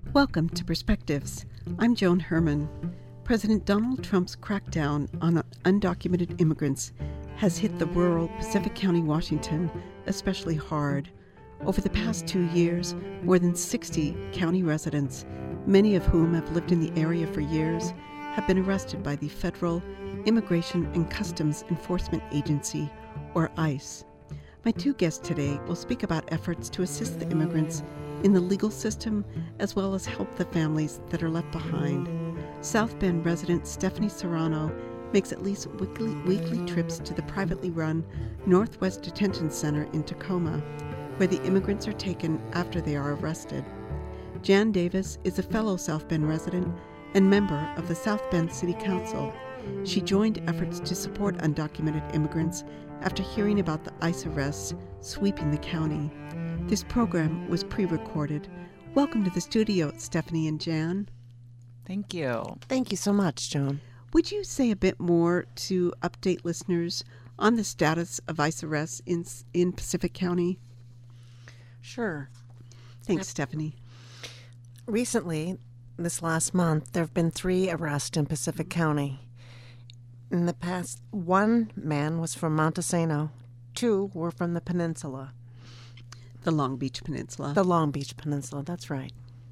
Welcome to Perspectives. I'm Joan Herman. President Donald Trump's crackdown on undocumented immigrants has hit the rural Pacific County, Washington, especially hard. Over the past 2 years, more than 60 county residents, many of whom have lived in the area for years, have been arrested by the Federal Immigration and Customs Enforcement Agency, or ICE. My two guests today will speak about efforts to assist the immigrants in the legal system, as well as help the families that are left behind. South Bend resident Stephanie Serrano makes at least weekly trips to the privately run Northwest Detention Center in Tacoma, where the immigrants are taken after they are arrested. Jan Davis is a fellow South Bend resident and member of the South Bend City Council. She joined efforts to support undocumented immigrants after hearing about the ICE arrests sweeping the county. This program was pre-recorded. Welcome to the studio, Stephanie and Jan. Thank you. Thank you so much, Joan. Would you say a bit more to update listeners on the status of ICE arrests in Pacific County? Sure. Thanks, Stephanie. Recently, this last month, there have been 3 arrests in Pacific County. In the past, 1 man was from Montesano, 2 were from the peninsula. The Long Beach Peninsula. The Long Beach Peninsula, that's right.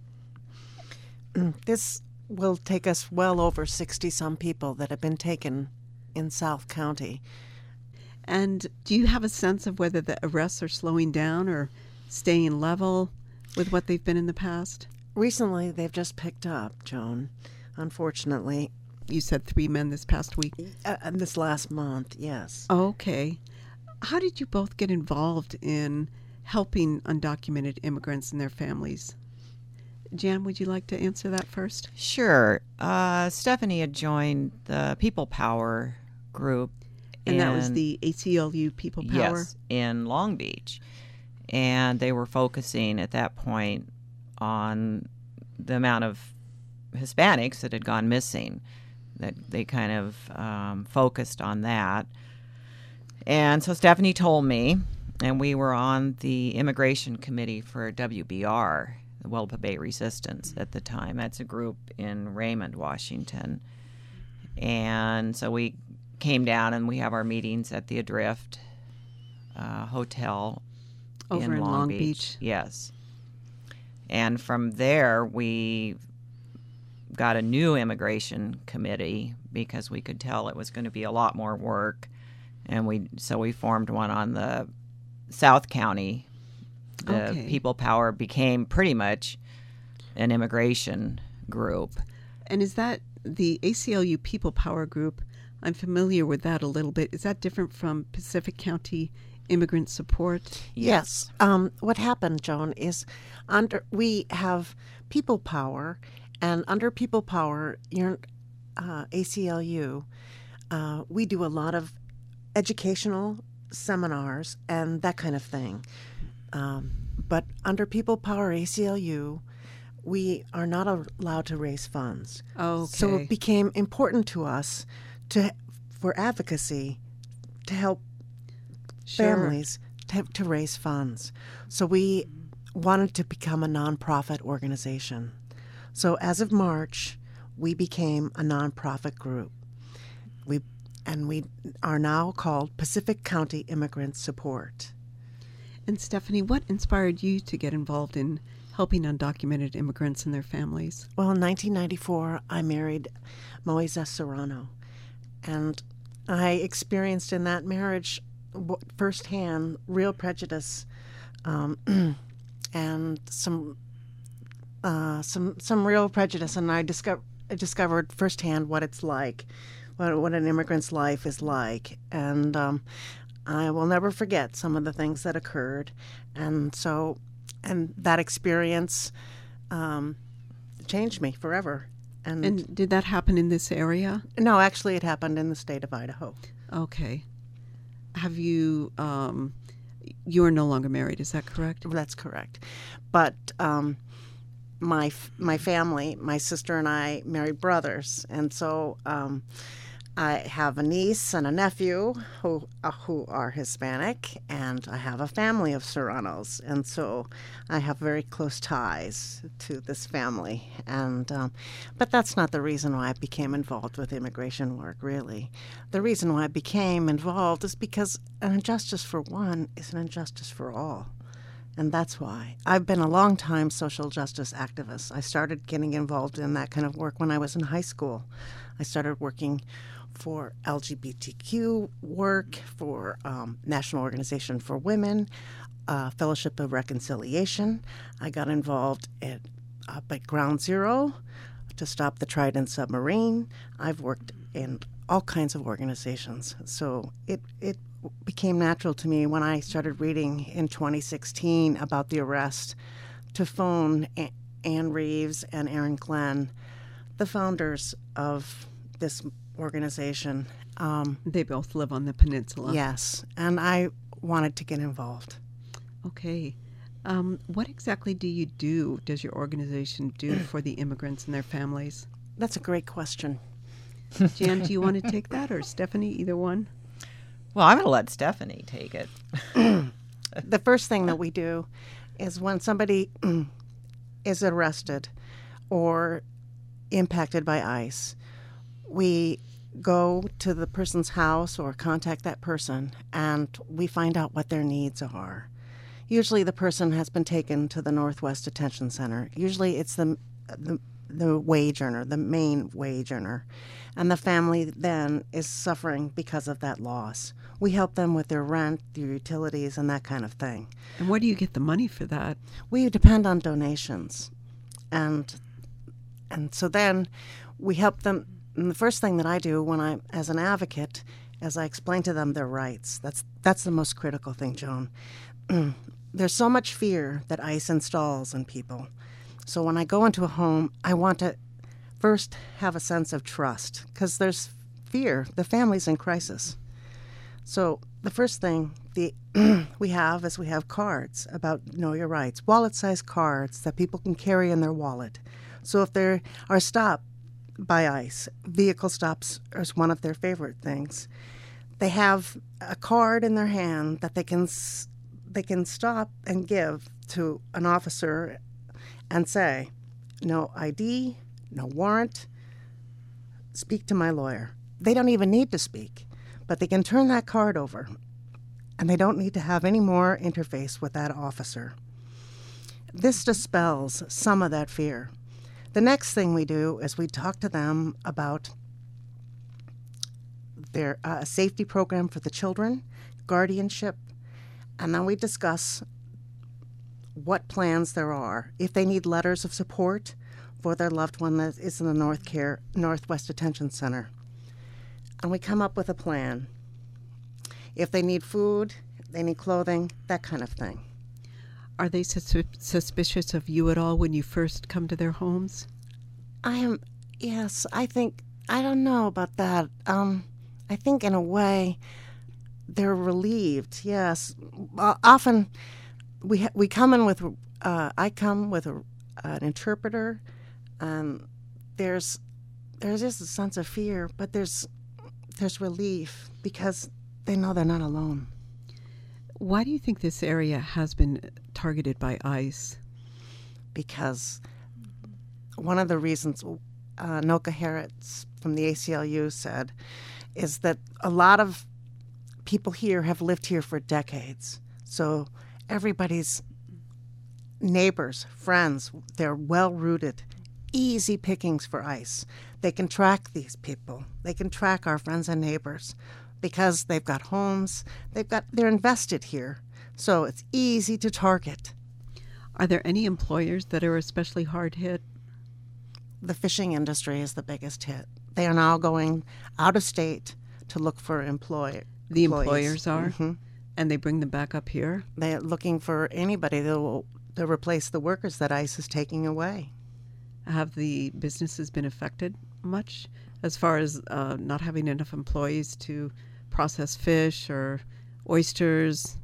This will take us well over 60-some people that have been taken in South County. And do you have a sense of whether the arrests are slowing down or staying level with what they've been in the past? Recently, they've just picked up, Joan, unfortunately. You said 3 men this past week. This last month, yes. Okay. How did you both get involved in helping undocumented immigrants and their families? Jan, would you like to answer that first? Sure. Stephanie had joined the People Power group. And that was the ACLU People Power? Yes, in Long Beach. And they were focusing at that point on the amount of Hispanics that had gone missing. That they kind of focused on that. And so Stephanie told me, and we were on the immigration committee for WBR, the Welpa Bay Resistance at the time. That's a group in Raymond, Washington. And so we came down and we have our meetings at the Adrift Hotel over in Long Beach. Yes. And from there, we got a new immigration committee because we could tell it was going to be a lot more work. And we formed one on the South County. The People Power became pretty much an immigration group. And is that the ACLU People Power group? I'm familiar with that a little bit. Is that different from Pacific County Immigrant Support? Yes. What happened, Joan, is we have People Power, and under People Power, ACLU, we do a lot of educational seminars and that kind of thing. But under People Power ACLU, we are not allowed to raise funds. Okay. So it became important to us for advocacy to help families to raise funds. So we wanted to become a nonprofit organization. So as of March, we became a nonprofit group. We are now called Pacific County Immigrant Support. And Stephanie, what inspired you to get involved in helping undocumented immigrants and their families? Well, in 1994, I married Moises Serrano, and I experienced in that marriage firsthand real prejudice and some real prejudice, and I discovered firsthand what it's like. What an immigrant's life is like. And I will never forget some of the things that occurred. And that experience changed me forever. And did that happen in this area? No, actually it happened in the state of Idaho. Okay. Have you, you're no longer married, is that correct? That's correct. But my family, my sister and I married brothers. And so I have a niece and a nephew who are Hispanic, and I have a family of Serranos, and so I have very close ties to this family. And but that's not the reason why I became involved with immigration work. Really, the reason why I became involved is because an injustice for one is an injustice for all. And that's why. I've been a long-time social justice activist. I started getting involved in that kind of work when I was in high school. I started working for LGBTQ work, for National Organization for Women, Fellowship of Reconciliation. I got involved up at Ground Zero to stop the Trident submarine. I've worked in all kinds of organizations. So it became natural to me when I started reading in 2016 about the arrest to phone Ann Reeves and Aaron Glenn, the founders of this organization. They both live on the peninsula. Yes, and I wanted to get involved. Okay. What exactly does your organization do for the immigrants and their families? That's a great question. Jan, do you want to take that, or Stephanie, either one? Well, I'm going to let Stephanie take it. The first thing that we do is when somebody is arrested or impacted by ICE, we go to the person's house or contact that person, and we find out what their needs are. Usually the person has been taken to the Northwest Detention Center. Usually it's the wage earner, the main wage earner, and the family then is suffering because of that loss. We help them with their rent, their utilities, and that kind of thing. And where do you get the money for that? We depend on donations. And so then we help them. And the first thing that I do as an advocate, is I explain to them their rights. That's the most critical thing, Joan. There's so much fear that ICE installs in people. So when I go into a home, I want to first have a sense of trust, because there's fear. The family's in crisis. So the first thing we have cards about Know Your Rights, wallet-sized cards that people can carry in their wallet. So if they are stopped by ICE, vehicle stops is one of their favorite things. They have a card in their hand that they can stop and give to an officer and say, no ID, no warrant, speak to my lawyer. They don't even need to speak, but they can turn that card over, and they don't need to have any more interface with that officer. This dispels some of that fear. The next thing we do is we talk to them about their safety program for the children, guardianship, and then we discuss what plans there are. If they need letters of support for their loved one that is in the Northwest Detention Center. And we come up with a plan. If they need food, they need clothing, that kind of thing. Are they suspicious of you at all when you first come to their homes? Yes, I don't know about that. I think in a way they're relieved, yes. Often we come in with, I come with an interpreter, and there's just a sense of fear, but there's relief because they know they're not alone. Why do you think this area has been targeted by ICE? Because one of the reasons Noka Harretz from the ACLU said is that a lot of people here have lived here for decades. So everybody's neighbors, friends, they're well-rooted, easy pickings for ICE. They can track these people. They can track our friends and neighbors because they've got homes, they're invested here. So it's easy to target. Are there any employers that are especially hard hit? The fishing industry is the biggest hit. They are now going out of state to look for employees. The employers are? Mm-hmm. And they bring them back up here? They're looking for anybody that will replace the workers that ICE is taking away. Have the businesses been affected much as far as not having enough employees to process fish or oysters?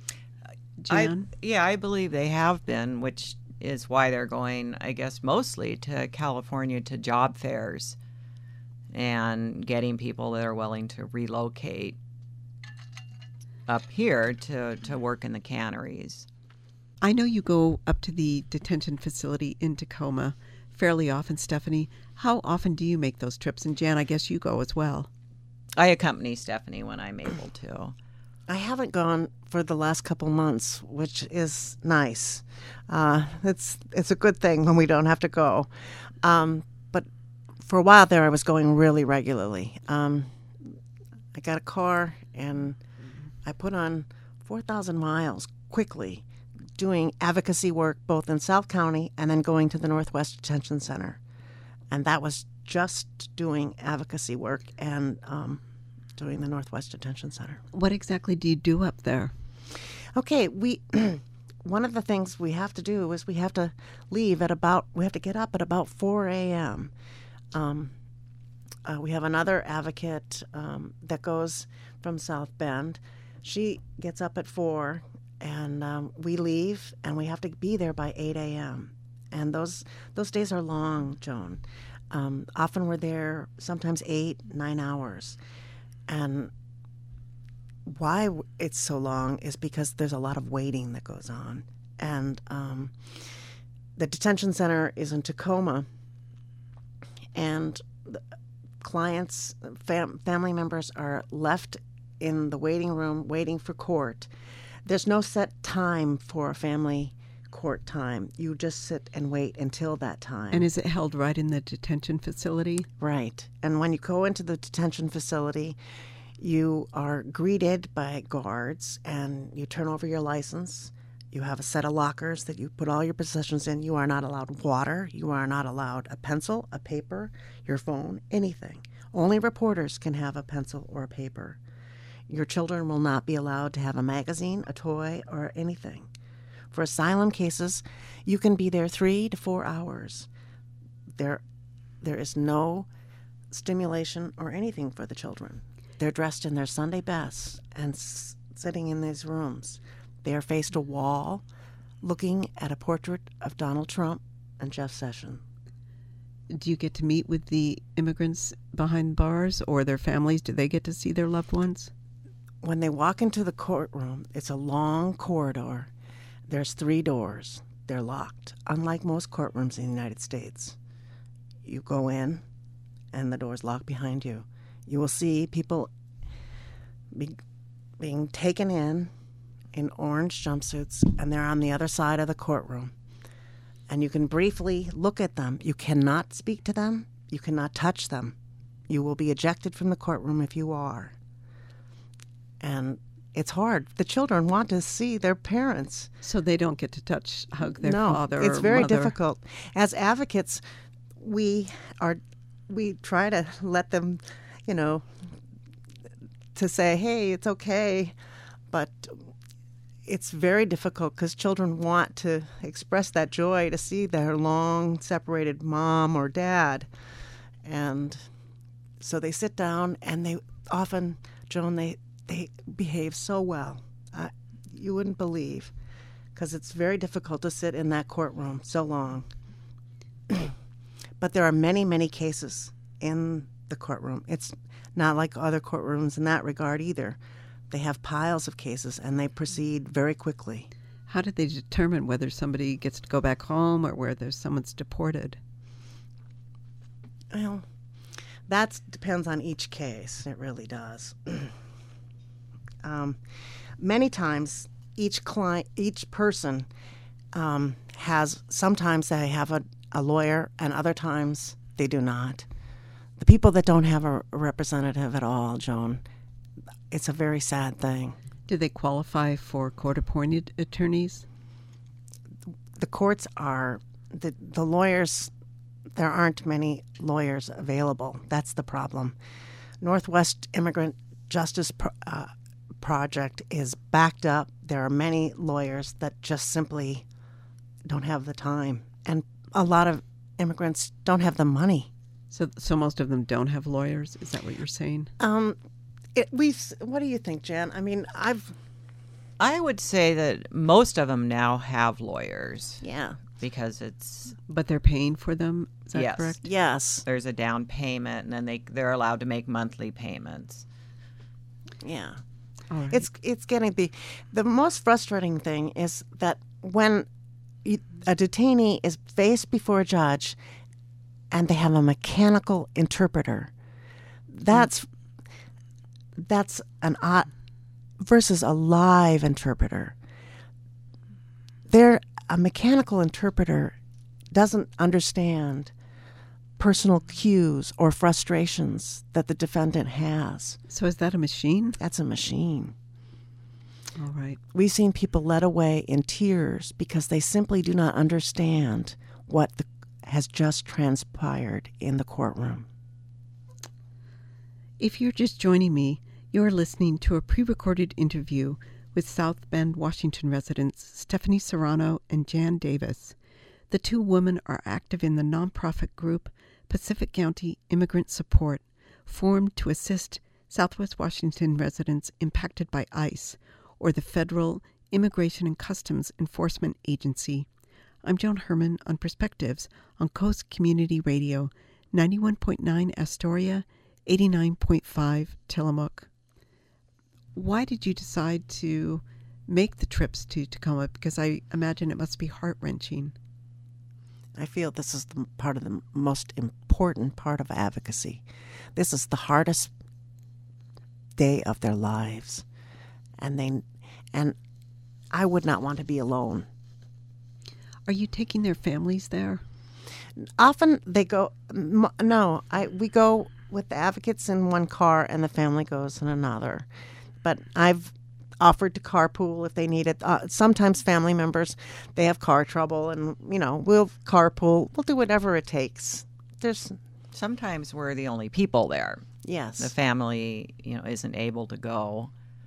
Jan? I believe they have been, which is why they're going, I guess, mostly to California to job fairs and getting people that are willing to relocate up here to work in the canneries. I know you go up to the detention facility in Tacoma fairly often, Stephanie. How often do you make those trips? And Jan, I guess you go as well. I accompany Stephanie when I'm able to. I haven't gone for the last couple months, which is nice. It's a good thing when we don't have to go. But for a while there, I was going really regularly. I got a car and I put on 4,000 miles quickly, doing advocacy work both in South County and then going to the Northwest Detention Center. And that was just doing advocacy work and doing the Northwest Detention Center. What exactly do you do up there? Okay, one of the things we have to do is we have to get up at about 4 a.m. We have another advocate that goes from South Bend. She gets up at 4, and we leave, and we have to be there by 8 a.m. And those days are long, Joan. Often we're there sometimes 8-9 hours. And why it's so long is because there's a lot of waiting that goes on. And the detention center is in Tacoma, and the clients, family members are left in the waiting room waiting for court. There's no set time for a family court time. You just sit and wait until that time. And is it held right in the detention facility? Right. And when you go into the detention facility, you are greeted by guards, and you turn over your license. You have a set of lockers that you put all your possessions in. You are not allowed water. You are not allowed a pencil, a paper, your phone, anything. Only reporters can have a pencil or a paper. Your children will not be allowed to have a magazine, a toy, or anything. For asylum cases, you can be there 3 to 4 hours. There is no stimulation or anything for the children. They're dressed in their Sunday best and sitting in these rooms. They are faced a wall looking at a portrait of Donald Trump and Jeff Sessions. Do you get to meet with the immigrants behind bars or their families? Do they get to see their loved ones? When they walk into the courtroom, it's a long corridor. There's 3 doors. They're locked, unlike most courtrooms in the United States. You go in, and the door's locked behind you. You will see people being taken in orange jumpsuits, and they're on the other side of the courtroom. And you can briefly look at them. You cannot speak to them. You cannot touch them. You will be ejected from the courtroom if you are. And it's hard. The children want to see their parents. So they don't get to hug their father or mother. No, it's very difficult. As advocates, we try to let them, to say, hey, it's okay. But it's very difficult because children want to express that joy to see their long separated mom or dad. And so they sit down, and they often, Joan, they behave so well. You wouldn't believe, because it's very difficult to sit in that courtroom so long. But there are many, many cases in the courtroom. It's not like other courtrooms in that regard either. They have piles of cases, and they proceed very quickly. How did they determine whether somebody gets to go back home or whether someone's deported? Well, that depends on each case. It really does. Many times, each person sometimes they have a lawyer, and other times they do not. The people that don't have a representative at all, Joan, it's a very sad thing. Do they qualify for court-appointed attorneys? The courts are, the lawyers, there aren't many lawyers available. That's the problem. Northwest Immigrant Justice Project is backed up. There are many lawyers that just simply don't have the time. And a lot of immigrants don't have the money. So most of them don't have lawyers? Is that what you're saying? What do you think, Jan? I mean, I would say that most of them now have lawyers. Yeah. because it's But they're paying for them. Is that Yes. correct? Yes. there's a down payment, and then they're allowed to make monthly payments. Yeah. All right. It's getting the most frustrating thing is that when a detainee is faced before a judge and they have a mechanical interpreter, that's an odd versus a live interpreter. A mechanical interpreter doesn't understand personal cues or frustrations that the defendant has. So is that a machine? That's a machine. All right. We've seen people led away in tears because they simply do not understand what has just transpired in the courtroom. If you're just joining me, you're listening to a pre-recorded interview with South Bend, Washington residents Stephanie Serrano and Jan Davis. The two women are active in the nonprofit group Pacific County Immigrant Support, formed to assist Southwest Washington residents impacted by ICE, or the Federal Immigration and Customs Enforcement Agency. I'm Joan Herman on Perspectives on Coast Community Radio, 91.9 Astoria, 89.5 Tillamook. Why did you decide to make the trips to Tacoma? Because I imagine it must be heart-wrenching. I feel this is part of the most important part of advocacy. This is the hardest day of their lives, and I would not want to be alone. Are you taking their families there? Often they go. No, we go with the advocates in one car, and the family goes in another. But I've offered to carpool if they need it. Sometimes family members, they have car trouble, and we'll carpool. We'll do whatever it takes. Sometimes we're the only people there. Yes, The family, isn't able to go.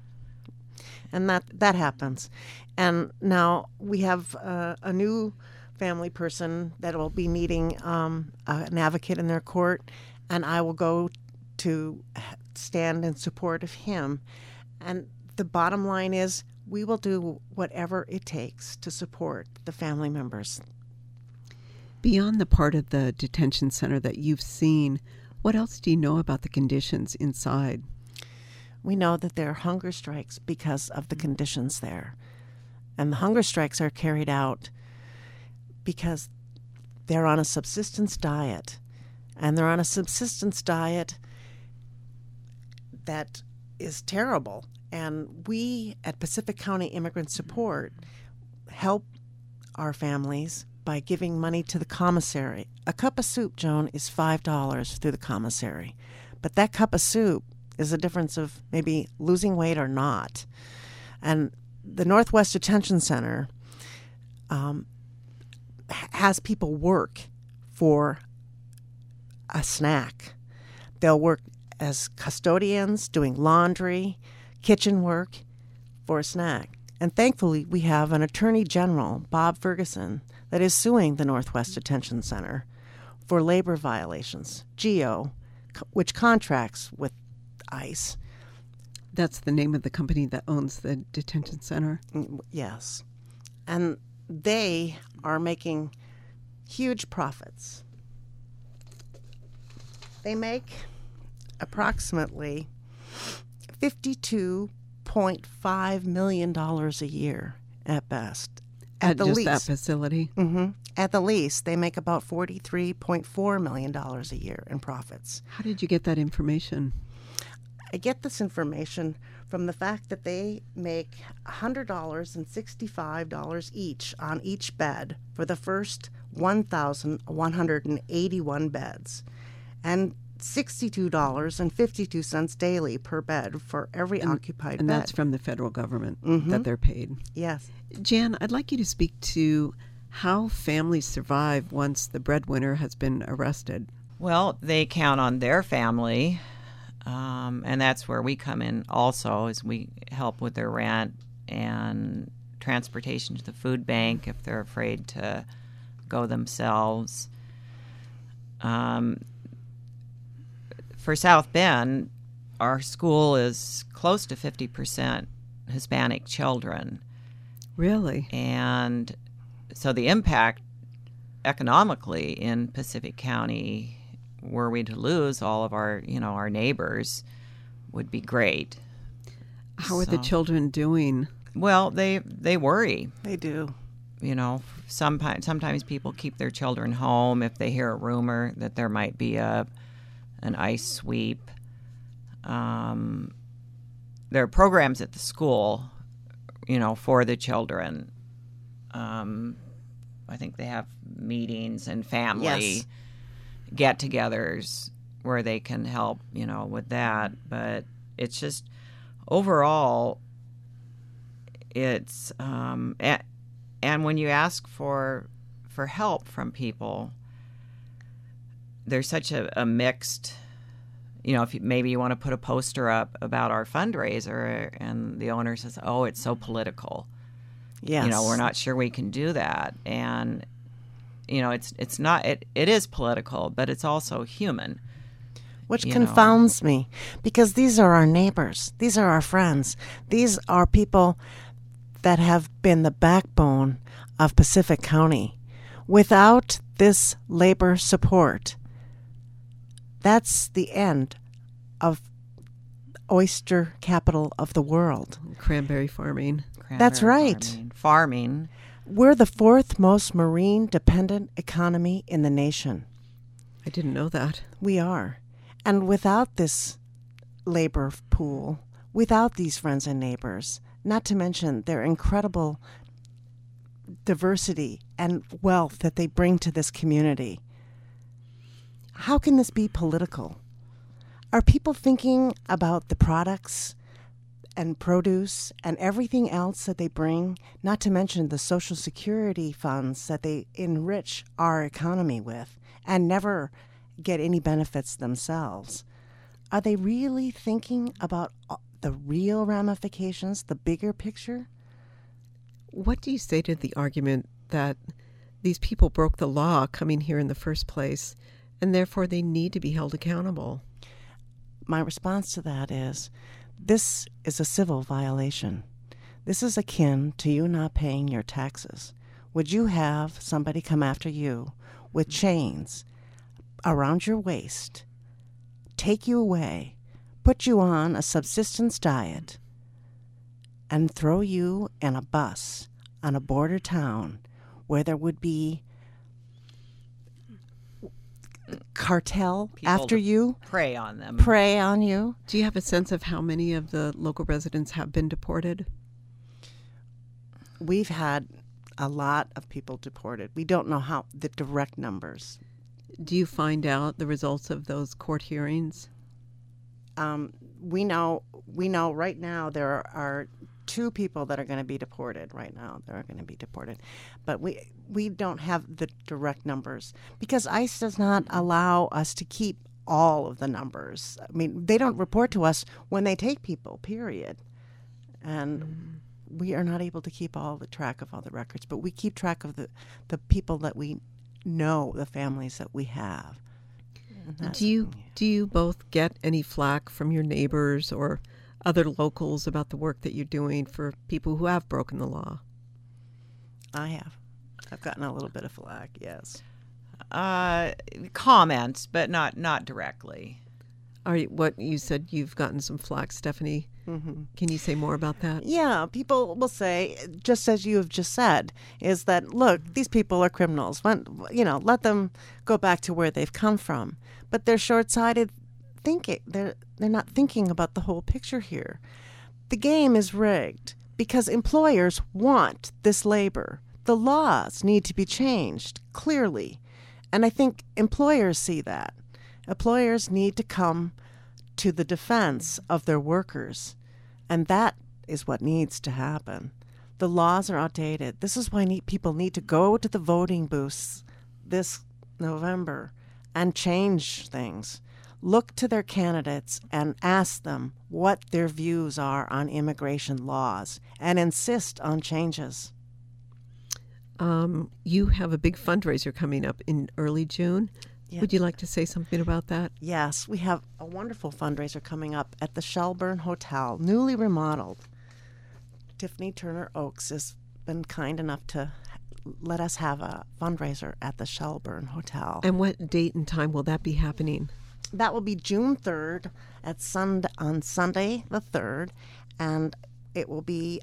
and that happens. And now we have a new family person that will be needing an advocate in their court, and I will go to stand in support of him. And the bottom line is we will do whatever it takes to support the family members. Beyond the part of the detention center that you've seen, what else do you know about the conditions inside? We know that there are hunger strikes because of the conditions there. And the hunger strikes are carried out because they're on a subsistence diet. And they're on a subsistence diet that is terrible. And we at Pacific County Immigrant Support help our families by giving money to the commissary. A cup of soup, Joan, is $5 through the commissary. But that cup of soup is a difference of maybe losing weight or not. And the Northwest Detention Center has people work for a snack. They'll work as custodians, doing laundry, kitchen work for a snack. And thankfully, we have an Attorney General, Bob Ferguson, that is suing the Northwest Detention Center for labor violations, GEO, which contracts with ICE. That's the name of the company that owns the detention center? Yes. And they are making huge profits. They make approximately $52.5 million a year at best. At the just least. that facility? Mm-hmm. At the least, they make about $43.4 million a year in profits. How did you get that information? I get this information from the fact that they make $100 and $65 each on each bed for the first 1,181 beds, and $62.52 daily per bed for every occupied And bed. that's from the federal government Mm-hmm. that they're paid. Yes. Jan, I'd like you to speak to how families survive once the breadwinner has been arrested. Well, they count on their family, and that's where we come in also, is we help with their rent and transportation to the food bank if they're afraid to go themselves. For South Bend, our school is close to 50% Hispanic children. Really? And so the impact economically in Pacific County, were we to lose all of our, our neighbors, would be great. How are the children doing? Well, they worry. They do. Sometimes people keep their children home if they hear a rumor that there might be an ice sweep. There are programs at the school, for the children. I think they have meetings and family get-togethers where they can help, with that. But it's just overall, it's and when you ask for help from people, there's such a mixed. If maybe you want to put a poster up about our fundraiser, and the owner says, "Oh, it's so political." Yes. We're not sure we can do that, and it's not. It is political, but it's also human. Which confounds me, because these are our neighbors. These are our friends. These are people that have been the backbone of Pacific County. Without this labor support, that's the end of oyster capital of the world. Cranberry farming. That's right. Farming. We're the fourth most marine-dependent economy in the nation. I didn't know that. We are. And without this labor pool, without these friends and neighbors, not to mention their incredible diversity and wealth that they bring to this community, how can this be political? Are people thinking about the products and produce and everything else that they bring, not to mention the Social Security funds that they enrich our economy with and never get any benefits themselves? Are they really thinking about the real ramifications, the bigger picture? What do you say to the argument that these people broke the law coming here in the first place, and therefore they need to be held accountable? My response to that is, this is a civil violation. This is akin to you not paying your taxes. Would you have somebody come after you with chains around your waist, take you away, put you on a subsistence diet, and throw you in a bus on a border town where there would be cartel People after you, prey on them. prey on you? Do you have a sense of how many of the local residents have been deported? We've had a lot of people deported. We don't know how the direct numbers. Do you find out the results of those court hearings? We know right now there are 2 people that are going to be deported right now. They're going to be deported. But we don't have the direct numbers because ICE does not allow us to keep all of the numbers. I mean, they don't report to us when they take people, period. And we are not able to keep all the track of all the records, but we keep track of the people that we know, the families that we have. Do you both get any flack from your neighbors or other locals about the work that you're doing for people who have broken the law? I have. I've gotten a little bit of flack, yes. Comments, but not directly. What you said, you've gotten some flack, Stephanie. Mm-hmm. Can you say more about that? Yeah, people will say, just as you have just said, is that, look, these people are criminals. Let them go back to where they've come from. But they're short-sighted thinking. They're not thinking about the whole picture here. The game is rigged because employers want this labor. The laws need to be changed, clearly. And I think employers see that. Employers need to come to the defense of their workers, and that is what needs to happen. The laws are outdated. This is why people need to go to the voting booths this November and change things. Look to their candidates and ask them what their views are on immigration laws and insist on changes. You have a big fundraiser coming up in early June. Yeah. Would you like to say something about that? Yes, we have a wonderful fundraiser coming up at the Shelburne Hotel, newly remodeled. Tiffany Turner Oaks has been kind enough to let us have a fundraiser at the Shelburne Hotel. And what date and time will that be happening? That will be June 3rd on Sunday the 3rd, and it will be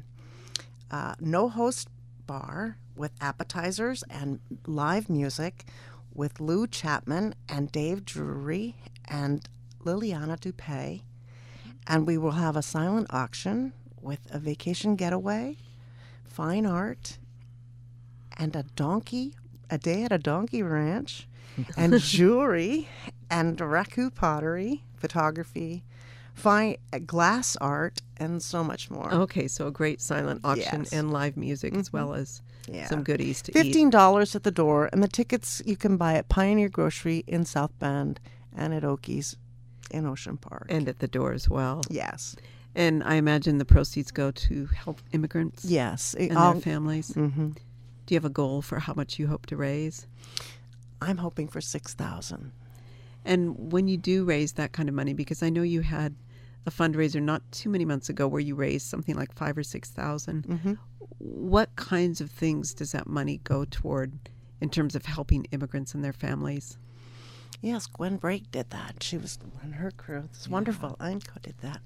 no host bar with appetizers and live music with Lou Chapman and Dave Drury and Liliana Dupay. And we will have a silent auction with a vacation getaway, fine art, and a day at a donkey ranch, and jewelry, and raku pottery, photography, fine glass art, and so much more. Okay, so a great silent auction Yes. and live music as well as Yeah. some goodies to eat. $15 at the door, and the tickets you can buy at Pioneer Grocery in South Bend and at Okies in Ocean Park. And at the door as well. Yes. And I imagine the proceeds go to help immigrants Yes. and their families. Mm-hmm. Do you have a goal for how much you hope to raise? I'm hoping for $6,000. And when you do raise that kind of money, because I know you had a fundraiser not too many months ago where you raised something like $5,000 or $6,000. Mm-hmm. What kinds of things does that money go toward in terms of helping immigrants and their families? Yes, Gwen Brake did that. She was on her crew. It's wonderful. INCO did that.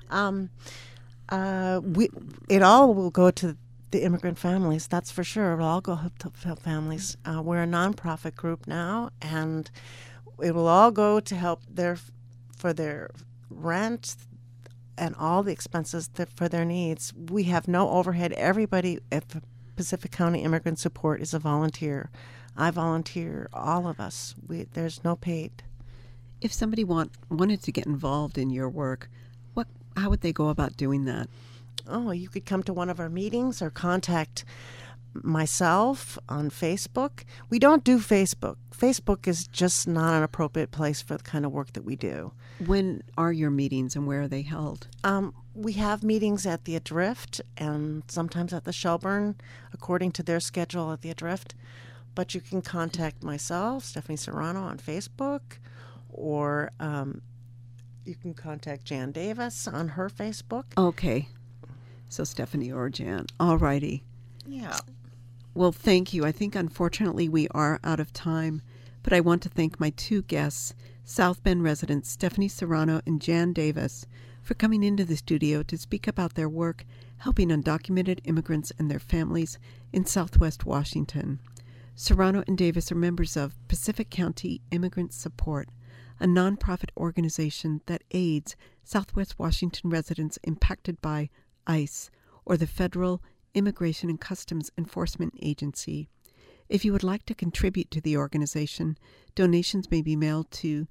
It all will go to the immigrant families. That's for sure. It'll all go to families. We're a nonprofit group now, and it will all go to help for their rent and all the expenses for their needs. We have no overhead. Everybody at Pacific County Immigrant Support is a volunteer. I volunteer, all of us. There's no paid. If somebody wanted to get involved in your work, how would they go about doing that? Oh, you could come to one of our meetings or contact myself on Facebook. We don't do Facebook. Facebook is just not an appropriate place for the kind of work that we do. When are your meetings and where are they held? We have meetings at the Adrift and sometimes at the Shelburne, according to their schedule at the Adrift. But you can contact myself, Stephanie Serrano, on Facebook, or you can contact Jan Davis on her Facebook. Okay. So Stephanie or Jan. All righty. Yeah. Well, thank you. I think, unfortunately, we are out of time, but I want to thank my two guests, South Bend residents Stephanie Serrano and Jan Davis, for coming into the studio to speak about their work helping undocumented immigrants and their families in Southwest Washington. Serrano and Davis are members of Pacific County Immigrant Support, a nonprofit organization that aids Southwest Washington residents impacted by ICE, or the Federal Immigration and Customs Enforcement Agency. If you would like to contribute to the organization, donations may be mailed to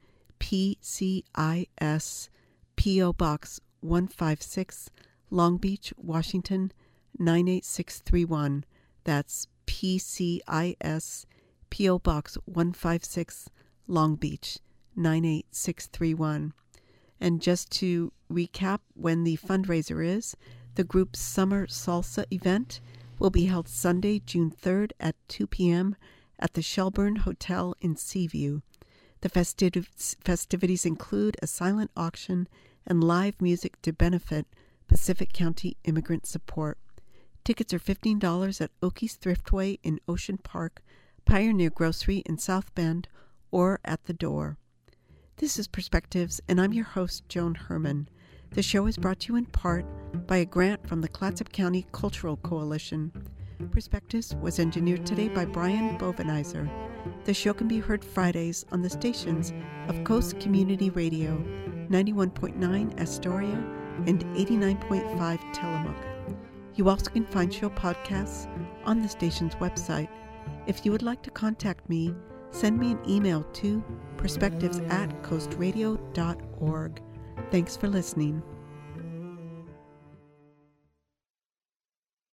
PCIS P.O. Box 156, Long Beach, Washington 98631. That's PCIS P.O. Box 156, Long Beach 98631. And just to recap when the fundraiser is, the group's Summer Salsa event will be held Sunday, June 3rd at 2 p.m. at the Shelburne Hotel in Seaview. The festivities include a silent auction and live music to benefit Pacific County Immigrant Support. Tickets are $15 at Okies Thriftway in Ocean Park, Pioneer Grocery in South Bend, or at the door. This is Perspectives, and I'm your host, Joan Herman. The show is brought to you in part by a grant from the Clatsop County Cultural Coalition. Perspectives was engineered today by Brian Bovenizer. The show can be heard Fridays on the stations of Coast Community Radio, 91.9 Astoria and 89.5 Tillamook. You also can find show podcasts on the station's website. If you would like to contact me, send me an email to perspectives@coastradio.org. Thanks for listening.